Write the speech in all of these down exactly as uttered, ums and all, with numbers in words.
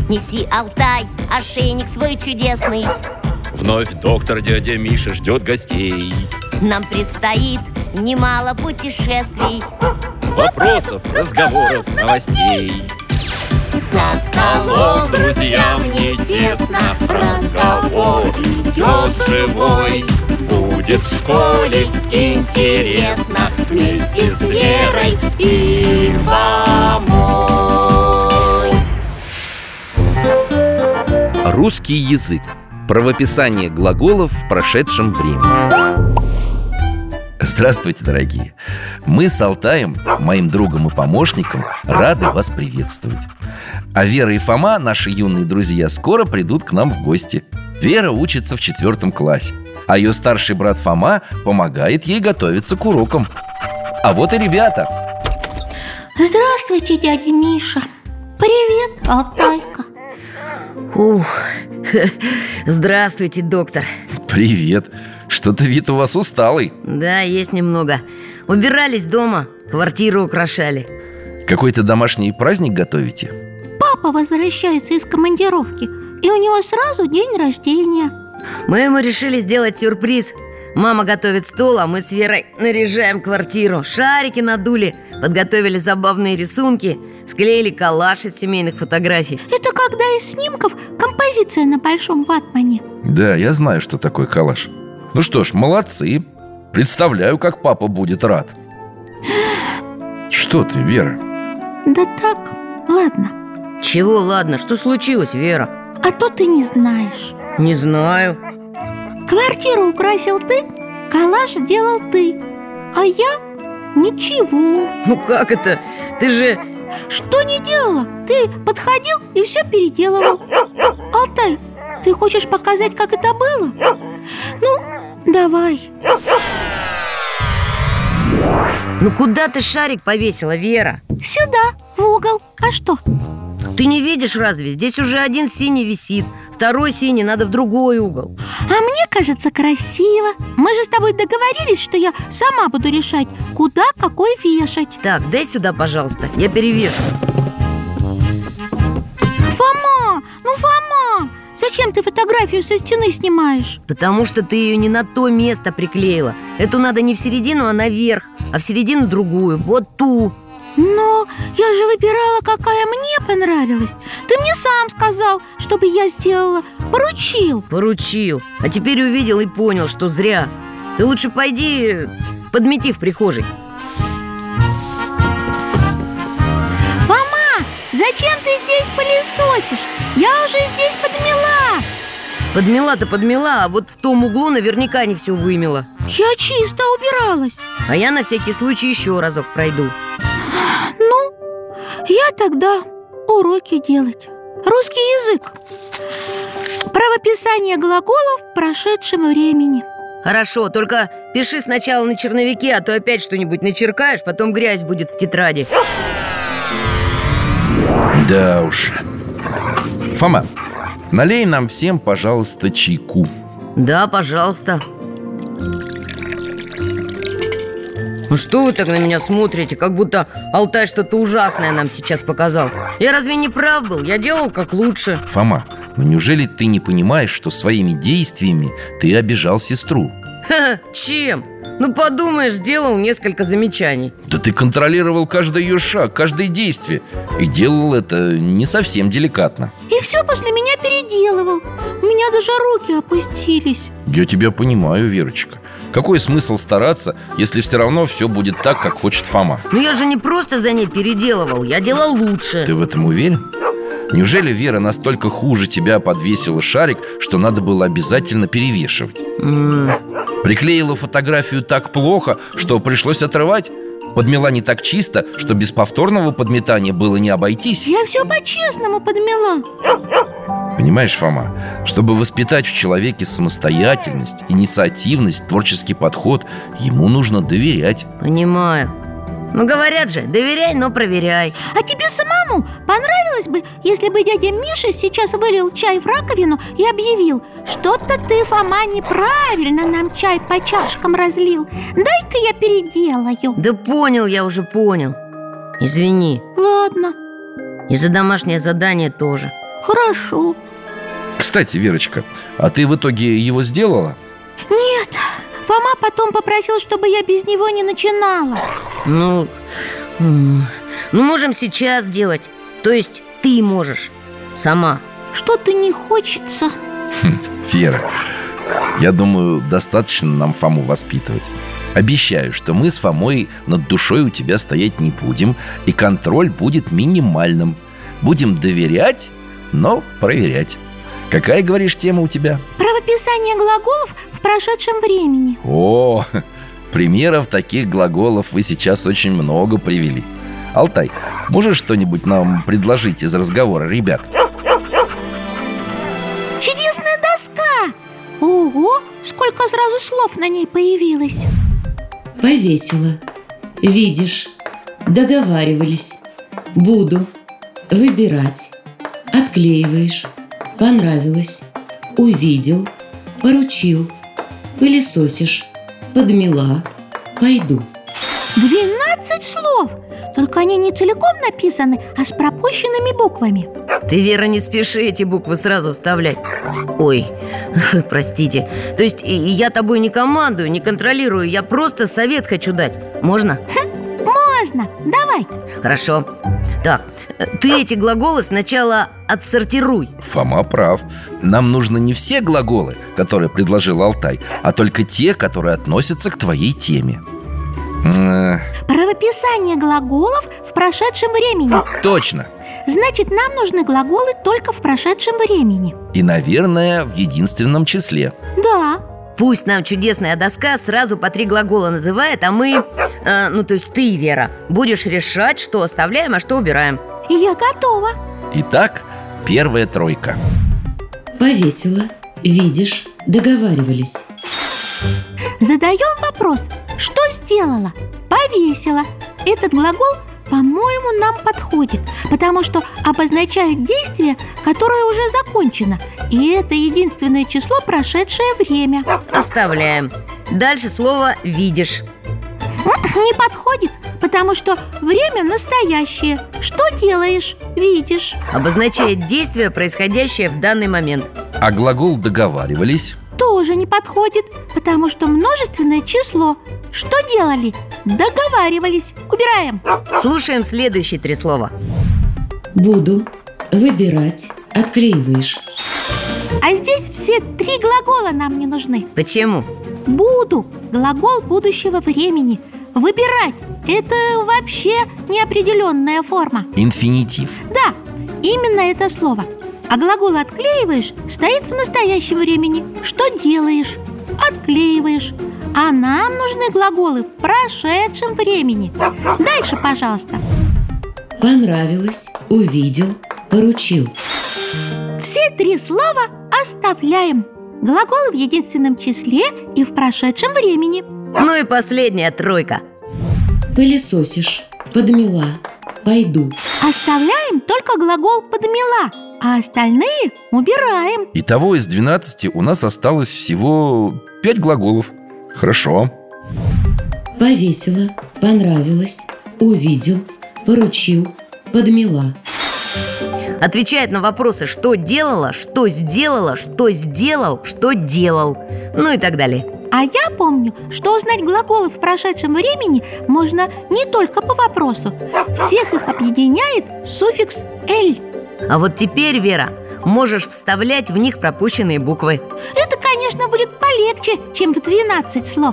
Неси, Алтай, ошейник свой чудесный. Вновь доктор дядя Миша ждет гостей. Нам предстоит немало путешествий, Вопросов, разговоров, новостей. за столом друзьям не тесно, разговор идет живой. Будет в школе Интересно вместе с Верой и Фомой. Русский язык. Правописание глаголов в прошедшем времени. Здравствуйте, дорогие! Мы с Алтаем, моим другом и помощником, рады вас приветствовать. А Вера и Фома, наши юные друзья, скоро придут к нам в гости. Вера учится в четвертом классе, а ее старший брат Фома помогает ей готовиться к урокам. А вот и ребята. Здравствуйте, дядя Миша. Привет, Алтайка. Ух, здравствуйте, доктор. Привет. Что-то вид у вас усталый. Да, есть немного. Убирались дома, квартиру украшали. Какой-то домашний праздник готовите? Папа возвращается из командировки, и у него сразу день рождения. Мы ему решили сделать сюрприз. Мама готовит стол, а мы с Верой наряжаем квартиру. Шарики надули, подготовили забавные рисунки, склеили коллаж из семейных фотографий. Это когда из снимков композиция на большом ватмане. Да, я знаю, что такое коллаж. Ну что ж, молодцы. Представляю, как папа будет рад. Что ты, Вера? Да так, ладно. Чего ладно, что случилось, Вера? А то ты не знаешь. Не знаю. Квартиру украсил ты, коллаж сделал ты, а я ничего. Ну как это? Ты же... Что не делала? Ты подходил и все переделывал. Алтай, ты хочешь показать, как это было? Ну, давай. Ну куда ты шарик повесила, Вера? Сюда, в угол. А что? Ты не видишь разве? Здесь уже один синий висит, второй синий надо в другой угол. А мне кажется, красиво. Мы же с тобой договорились, что я сама буду решать, куда какой вешать. Так, дай сюда, пожалуйста, я перевешу. Фома, ну Фома, зачем ты фотографию со стены снимаешь? Потому что ты ее не на то место приклеила. Эту надо не в середину, а наверх, а в середину другую, вот ту. Но я же выбирала, какая мне понравилась. Ты мне сам сказал, чтобы я сделала. Поручил. Поручил. А теперь увидел и понял, что зря. Ты лучше пойди подмети в прихожей. Фома, зачем ты здесь пылесосишь? Я уже здесь подмела. Подмела-то подмела, а вот в том углу наверняка не все вымела. Я чисто убиралась. А я на всякий случай еще разок пройду. Ну, я тогда уроки делать. Русский язык. Правописание глаголов в прошедшем времени. Хорошо, только пиши сначала на черновике, а то опять что-нибудь начеркаешь, потом грязь будет в тетради. Да уж. Фома, налей нам всем, пожалуйста, чайку. Да, пожалуйста. Ну что вы так на меня смотрите, как будто Алтай что-то ужасное нам сейчас показал? Я разве не прав был? Я делал как лучше. Фома, ну неужели ты не понимаешь, что своими действиями ты обижал сестру? Ха-ха, чем? Ну подумаешь, сделал несколько замечаний. Да ты контролировал каждый ее шаг, каждое действие. И делал это не совсем деликатно. И все после меня переделывал. У меня даже руки опустились. Я тебя понимаю, Верочка. Какой смысл стараться, если все равно все будет так, как хочет Фома? Ну я же не просто за ней переделывал, я делал лучше. Ты в этом уверен? Неужели Вера настолько хуже тебя подвесила шарик, что надо было обязательно перевешивать? Mm. Приклеила фотографию так плохо, что пришлось отрывать? Подмела не так чисто, что без повторного подметания было не обойтись? Я все по-честному подмела. Понимаешь, Фома, чтобы воспитать в человеке самостоятельность, инициативность, творческий подход, ему нужно доверять. Понимаю. Ну говорят же, доверяй, но проверяй. А тебе самому понравилось бы, если бы дядя Миша сейчас вылил чай в раковину и объявил: что-то ты, Фома, неправильно нам чай по чашкам разлил. Дай-ка я переделаю. Да понял, я уже понял. Извини. Ладно. И за домашнее задание тоже. Хорошо. Кстати, Верочка, а ты в итоге его сделала? Нет, Фома потом попросил, чтобы я без него не начинала. Ну, м, ну можем сейчас сделать. То есть ты можешь сама. Что-то не хочется. Хм, Вера, я думаю, достаточно нам Фому воспитывать. Обещаю, что мы с Фомой над душой у тебя стоять не будем, и контроль будет минимальным. Будем доверять, но проверять. Какая, говоришь, тема у тебя? Правописание глаголов в прошедшем времени. О, примеров таких глаголов вы сейчас очень много привели. Алтай, можешь что-нибудь нам предложить из разговора ребят? Чудесная доска! Ого, сколько сразу слов на ней появилось. Повесила, видишь, договаривались, буду, выбирать, отклеиваешь, понравилось, увидел, поручил, пылесосишь, подмела, пойду. Двенадцать слов! Только они не целиком написаны, а с пропущенными буквами. Ты, Вера, не спеши эти буквы сразу вставлять. Ой, простите. То есть и- и я тобой не командую, не контролирую. Я просто совет хочу дать. Можно? Можно, давай. Хорошо. Так, ты эти глаголы сначала отсортируй. Фома прав. Нам нужны не все глаголы, которые предложил Алтай, а только те, которые относятся к твоей теме. М, Правописание глаголов в прошедшем времени. Точно. Значит, нам нужны глаголы только в прошедшем времени. И, наверное, в единственном числе. Да. Пусть нам чудесная доска сразу по три глагола называет, а мы, э, ну то есть ты, Вера, будешь решать, что оставляем, а что убираем. Я готова. Итак, первая тройка. Повесила, видишь, договаривались. Задаем вопрос. Что сделала? Повесила. Этот глагол, по-моему, нам подходит, потому что обозначает действие, которое уже закончено. И это единственное число прошедшее время. Оставляем. Дальше слово «видишь». Не подходит, потому что время настоящее. Что делаешь? Видишь. Обозначает действие, происходящее в данный момент. А глагол «договаривались»? Тоже не подходит, потому что множественное число. Что делали? Договаривались. Убираем. Слушаем следующие три слова. Буду, выбирать, отклеиваешь. А здесь все три глагола нам не нужны. Почему? Буду – глагол будущего времени. Выбирать – это вообще неопределенная форма. Инфинитив. Да, именно это слово. А глагол «отклеиваешь» стоит в настоящем времени. Что делаешь? Отклеиваешь. А нам нужны глаголы в прошедшем времени. Дальше, пожалуйста. Понравилось, увидел, поручил. Все три слова оставляем. Глаголы в единственном числе и в прошедшем времени. Ну и последняя тройка. Пылесосишь, подмела, пойду. Оставляем только глагол «подмела», а остальные убираем. Итого из двенадцати у нас осталось всего пять глаголов. Хорошо. Повесила, понравилось, увидел, поручил, подмела. Отвечает на вопросы, что делала, что сделала, что сделал, что делал. Ну и так далее. А я помню, что узнать глаголы в прошедшем времени можно не только по вопросу. Всех их объединяет суффикс «эль». А вот теперь, Вера, можешь вставлять в них пропущенные буквы. Это, конечно, будет полегче, чем в двенадцать слов.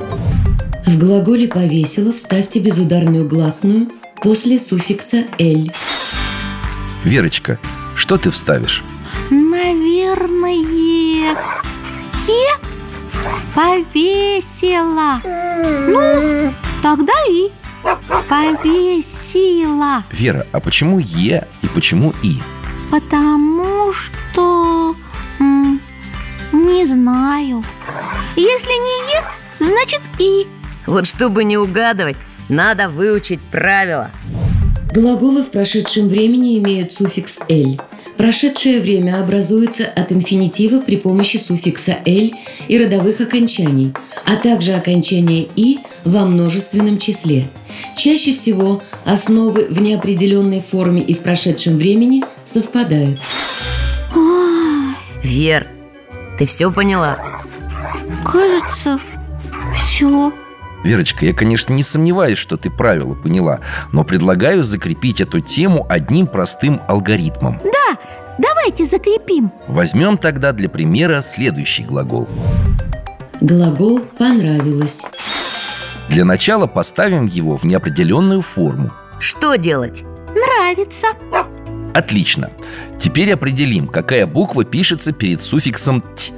В глаголе «повесила» вставьте безударную гласную после суффикса «эль». Верочка, что ты вставишь? Наверное, «е» повесила. Ну, тогда и повесила. Вера, а почему «е» и почему «и»? Потому что... м, не знаю. Если не «е», значит «и». Вот чтобы не угадывать, надо выучить правила. Глаголы в прошедшем времени имеют суффикс «эль». Прошедшее время образуется от инфинитива при помощи суффикса «эль» и родовых окончаний, а также окончания «и» во множественном числе. Чаще всего основы в неопределенной форме и в прошедшем времени совпадают. Ой, Вер, ты все поняла? кажется, все. Верочка, я, конечно, не сомневаюсь, что ты правила поняла, но предлагаю закрепить эту тему одним простым алгоритмом. Да, давайте закрепим. Возьмем тогда для примера следующий глагол. Глагол «понравилось». Для начала поставим его в неопределенную форму. Что делать? Нравится. Отлично. Теперь определим, какая буква пишется перед суффиксом «т».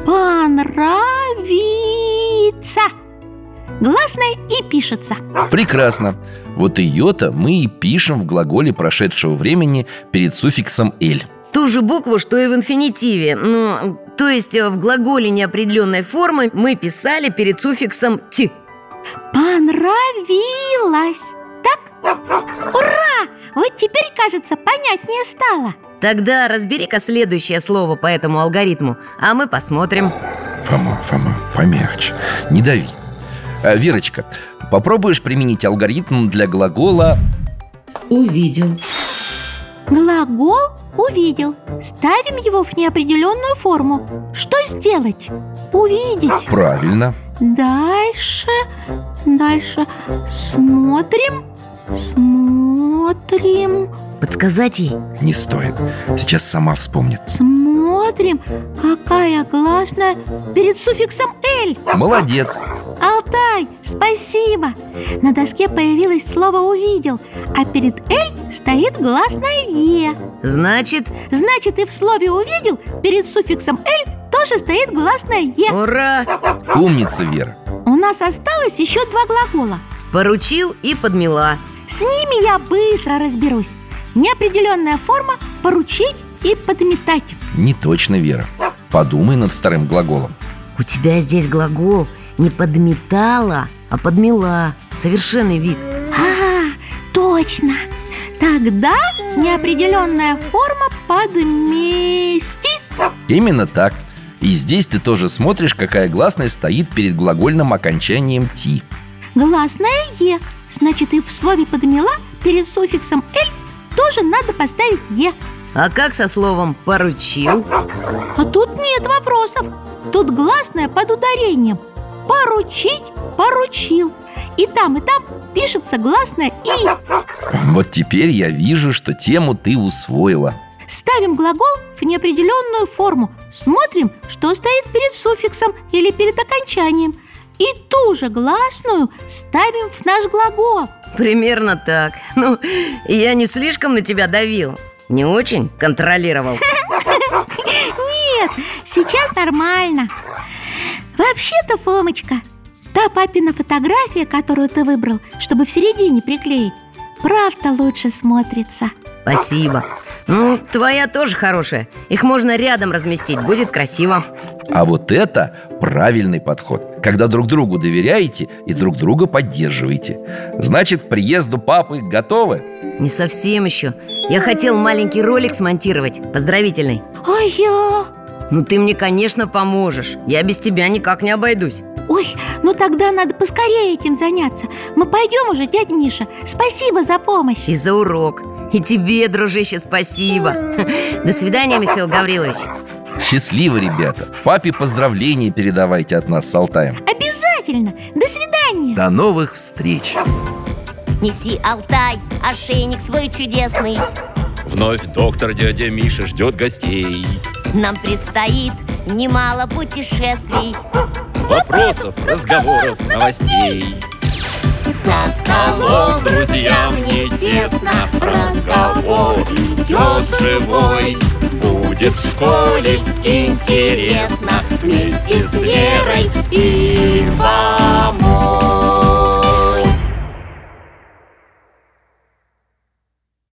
Понравится. Гласная и пишется. Прекрасно. Вот ее-то мы и пишем в глаголе прошедшего времени перед суффиксом «л». Ту же букву, что и в инфинитиве. Ну, то есть в глаголе неопределенной формы мы писали перед суффиксом «т». Понравилось. Так? Ура! Вот теперь, кажется, понятнее стало. Тогда разбери-ка следующее слово по этому алгоритму, а мы посмотрим. Фома, Фома, помягче, не дави. а, Верочка, попробуешь применить алгоритм для глагола Увидел. Глагол увидел. Ставим его в неопределенную форму. Что сделать? Увидеть. правильно. Дальше. Дальше. Смотрим. Смотрим. Подсказать ей? Не стоит. Сейчас сама вспомнит. Смотрим. Какая гласная перед суффиксом «л». Молодец. Алтай, спасибо. На доске появилось слово «увидел», а перед «л» стоит гласная «е». Значит, Значит, и в слове «увидел» перед суффиксом «л» тоже стоит гласная «е». ура! Умница, Вера. У нас осталось еще два глагола. Поручил и подмела. С ними я быстро разберусь. Неопределенная форма «поручить» и «подметать». Не точно, Вера. Подумай над вторым глаголом. У тебя здесь глагол не подметала, а подмела. Совершенный вид. А, точно. Тогда неопределенная форма «подмести». Именно так. И здесь ты тоже смотришь, какая гласная стоит перед глагольным окончанием «ти». Гласная «е». Значит, и в слове «подмела» перед суффиксом «л» тоже надо поставить «е». А как со словом «поручил»? А тут нет вопросов. Тут гласная под ударением. Поручить, поручил. И там, и там пишется гласная «и». Вот теперь я вижу, что тему ты усвоила. Ставим глагол в неопределенную форму. Смотрим, что стоит перед суффиксом или перед окончанием. И ту же гласную ставим в наш глагол. Примерно так. Ну, я не слишком на тебя давил? Не очень контролировал? Нет, сейчас нормально. Вообще-то, Фомочка, та папина фотография, которую ты выбрал, чтобы в середине приклеить, правда лучше смотрится. Спасибо. Ну, твоя тоже хорошая. Их можно рядом разместить, будет красиво. А вот это правильный подход, когда друг другу доверяете и друг друга поддерживаете. Значит, к приезду папы готовы? Не совсем еще. Я хотел маленький ролик смонтировать, поздравительный. Ой, я... Ну ты мне, конечно, поможешь. Я без тебя никак не обойдусь. Ой, ну тогда надо поскорее этим заняться. Мы пойдем уже, дядя Миша. Спасибо за помощь. И за урок. И тебе, дружище, спасибо. До свидания, Михаил Гаврилович. Счастливо, ребята. Папе поздравления передавайте от нас с Алтаем. Обязательно. До свидания. До новых встреч. Неси, Алтай, ошейник свой чудесный. Вновь доктор дядя Миша ждет гостей. Нам предстоит немало путешествий. Вопросов, разговоров, новостей. За столом друзьям не тесно, разговор идет живой. Будет в школе интересно вместе с Верой и